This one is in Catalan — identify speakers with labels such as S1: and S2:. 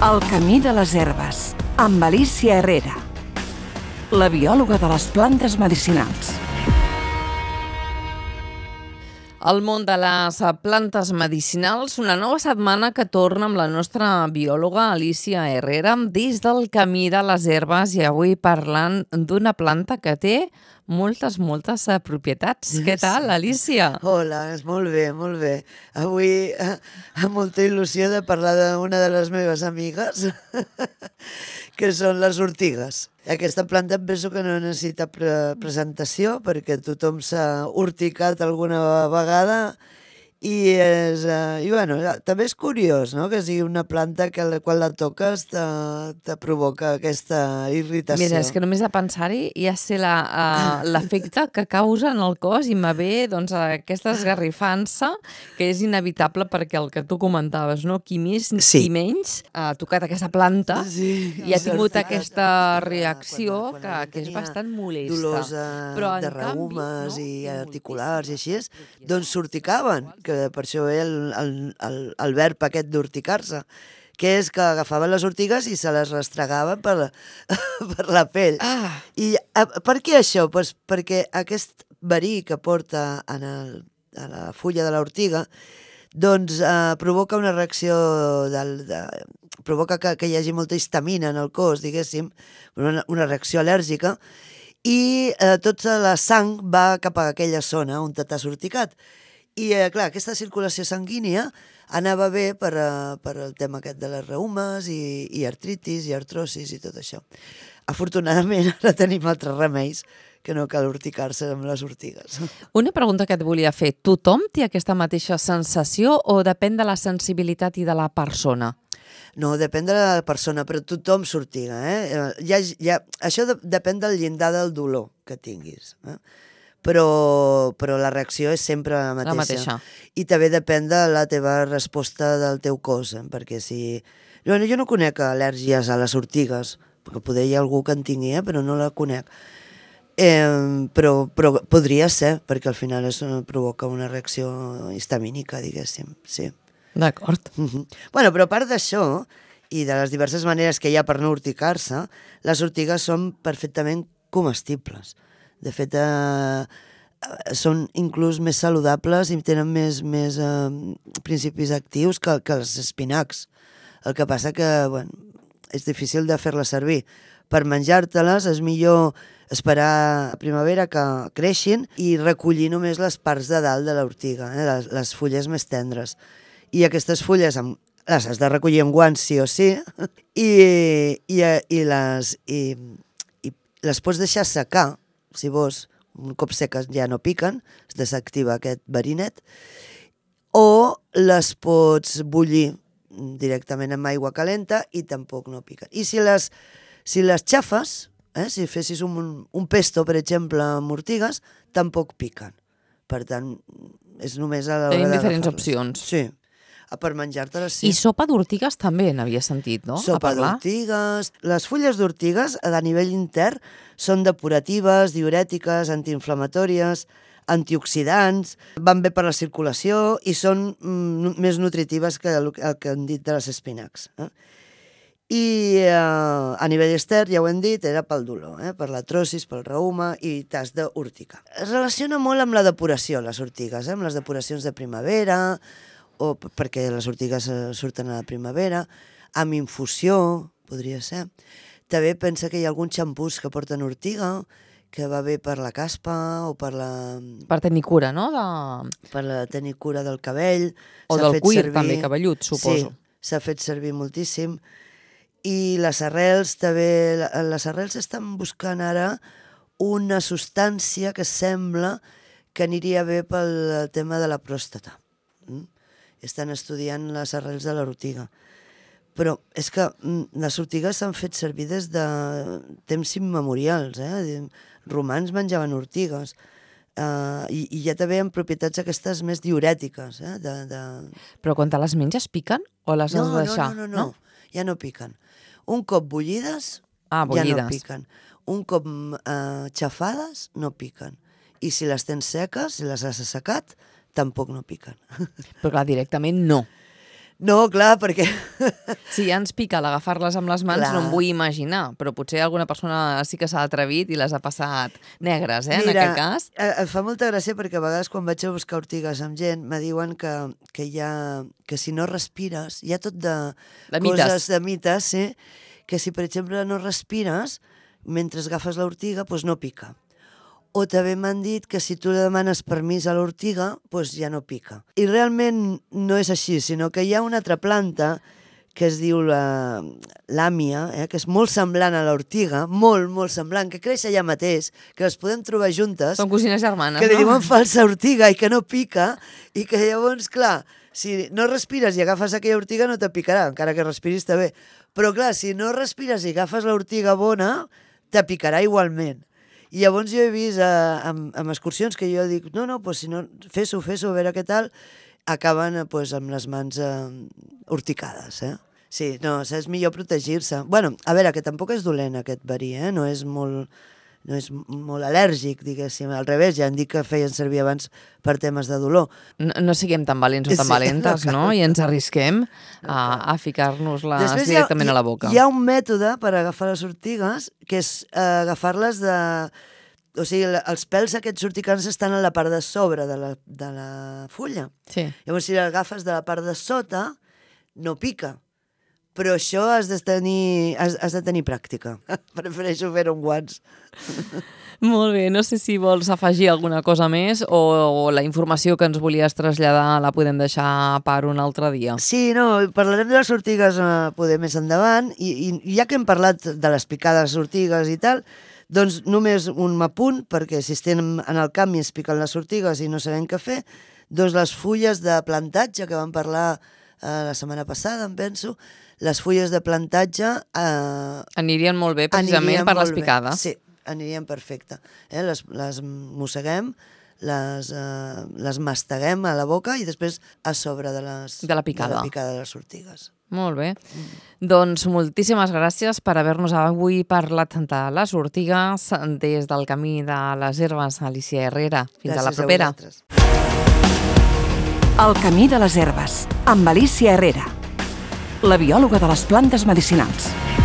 S1: El camí de les herbes, amb Alicia Herrera, la biòloga de les plantes medicinals.
S2: El món de les plantes medicinals, una nova setmana que torna amb la nostra biòloga Alicia Herrera des del camí de les herbes i avui parlant d'una planta que té moltes propietats. Què tal, Alicia?
S3: Hola, molt bé, molt bé. Avui amb molta il·lusió de parlar d'una de les meves amigues, que són les ortigues. Aquesta planta em penso que no necessita presentació perquè tothom s'ha urticat alguna vegada i bueno, també és curiós, no?, que sigui una planta que quan la toques te provoca aquesta irritació.
S2: Mira, és que només de pensar-hi ja sé l'efecte que causa en el cos i me ve doncs, aquesta esgarrifança que és inevitable perquè el que tu comentaves, no? Qui més qui menys ha tocat aquesta planta i ha tingut aquesta reacció que és bastant molesta.
S3: Dolors de reumes i articulars i així, doncs s'urticaven, que per això ve el verb aquest d'urticar-se, que és que agafaven les ortigues i se les restregaven per la pell. I per què això? Pues perquè aquest verí que porta a la fulla de l'ortiga doncs provoca una reacció, provoca que hi hagi molta histamina en el cos, diguéssim, una reacció al·lèrgica, i tota la sang va cap a aquella zona on t'has urticat. I, clar, aquesta circulació sanguínia anava bé per al tema aquest de les reumes i artritis i artrosis i tot això. Afortunadament, ara tenim altres remeis que no cal urticar-se amb les ortigues.
S2: Una pregunta que et volia fer. Tothom té aquesta mateixa sensació o depèn de la sensibilitat i de la persona?
S3: No, depèn de la persona, però tothom s'ortiga. Això depèn del llindar del dolor que tinguis. Però la reacció és sempre la mateixa. I també depèn de la teva resposta del teu cos, perquè si... Jo no conec al·lèrgies a les ortigues, perquè poder hi ha algú que en tingui, però no la conec. Però podria ser, perquè al final provoca una reacció histamínica, diguéssim, sí.
S2: D'acord.
S3: Bueno, però a part d'això, i de les diverses maneres que hi ha per no urticar-se, les ortigues són perfectament comestibles. De fet, són inclús més saludables i tenen més principis actius que els espinacs. El que passa que és difícil de fer-les servir. Per menjar-te-les és millor esperar a primavera que creixin i recollir només les parts de dalt de l'ortiga, les fulles més tendres. I aquestes fulles les has de recollir amb guants sí o sí i les pots deixar secar. Si vols, un cop seques ja no piquen, es desactiva aquest verinet, o les pots bullir directament amb aigua calenta i tampoc no piquen. I si les xafes, si fessis un pesto, per exemple, amb ortigues, tampoc piquen. Per tant, és només a l'hora d'agafar-les.
S2: Tenim diferents opcions.
S3: Sí. Per menjar-te-les, sí.
S2: I sopa d'ortigues també n'havia sentit, no?
S3: Sopa d'ortigues. Les fulles d'ortigues, a nivell intern, són depuratives, diurètiques, antiinflamatòries, antioxidants, van bé per la circulació i són més nutritives que el que hem dit de les espinacs. I a nivell extern, ja ho hem dit, era pel dolor, per l'artrosis, pel reuma, i t'has d'urticar. Es relaciona molt amb la depuració, les ortigues, amb les depuracions de primavera, o perquè les ortigues surten a la primavera, amb infusió, podria ser. També pensa que hi ha alguns xampús que porten ortiga, que va bé per la caspa o per la...
S2: Per tenir cura, no?
S3: Per tenir cura del cabell.
S2: O del cuir, també, cabellut, suposo.
S3: Sí, s'ha fet servir moltíssim. I les arrels també... Les arrels estan buscant ara una substància que sembla que aniria bé pel tema de la pròstata. Estan estudiant les arrels de l'ortiga. Però és que les ortigues s'han fet servir des de temps immemorials. Romans menjaven ortigues. I ja també amb propietats aquestes més diurètiques.
S2: Però quan te les menges piquen o les has de deixar?
S3: No, ja no piquen. Un cop bullides, ja no piquen. Un cop xafades, no piquen. I si les tens seques, si les has assecat, tampoc no piquen.
S2: Però clar, directament no.
S3: No, clar, perquè...
S2: Si ja ens pica l'agafar-les amb les mans, no em vull imaginar, però potser alguna persona sí que s'ha atrevit i les ha passat negres, en aquest cas.
S3: Mira, fa molta gràcia perquè a vegades quan vaig a buscar ortigues amb gent me diuen que si no respires, hi ha tot de coses de mites, sí, que si per exemple no respires mentre agafes l'ortiga, doncs no pica. O també m'han dit que si tu demanes permís a l'ortiga, doncs ja no pica. I realment no és així, sinó que hi ha una altra planta que es diu l'àmia, que és molt semblant a l'ortiga, molt semblant, que creix allà mateix, que les podem trobar juntes.
S2: Són cosines germanes,
S3: no? Que li diuen falsa ortiga i que no pica, i que llavors, clar, si no respires i agafes aquella ortiga no te picarà, encara que respiris també. Però clar, si no respires i agafes l'ortiga bona, te picarà igualment. I llavors jo he vist amb excursions que jo dic, no, si no, fes-ho, a veure què tal, acaben amb les mans urticades, Sí, no, és millor protegir-se. Bueno, a veure, que tampoc és dolent aquest verí, no és molt al·lèrgic, diguéssim. Al revés, ja han dit que feien servir abans per temes de dolor.
S2: No siguem tan valents o tan valentes, no? I ens arrisquem a ficar-nos-les directament a la boca.
S3: Hi ha un mètode per agafar les ortigues, que és agafar-les de... O sigui, els pèls aquests urticants estan a la part de sobre de la fulla.
S2: Sí.
S3: Llavors, si l'agafes de la part de sota, no pica. Però això has de tenir pràctica. Prefereixo fer-ho amb guants.
S2: Molt bé, no sé si vols afegir alguna cosa més o la informació que ens volies traslladar la podem deixar per un altre dia.
S3: Sí, no, parlarem de les ortigues poder més endavant i ja que hem parlat de les picades ortigues i tal, doncs només un apunt, perquè si estem en el camp i ens piquen les ortigues i no sabem què fer, doncs les fulles de plantatge que vam parlar la setmana passada, em penso, les fulles de plantatge...
S2: Anirien molt bé, precisament, per les picades.
S3: Sí, anirien perfecte. Les mosseguem, les masteguem a la boca i després a sobre de la picada de les ortigues.
S2: Molt bé. Doncs moltíssimes gràcies per haver-nos avui parlat de les ortigues des del Camí de les Herbes, Alícia Herrera. Fins a la propera.
S3: Gràcies a vosaltres.
S1: El Camí de les Herbes, amb Alícia Herrera, la biòloga de les plantes medicinals.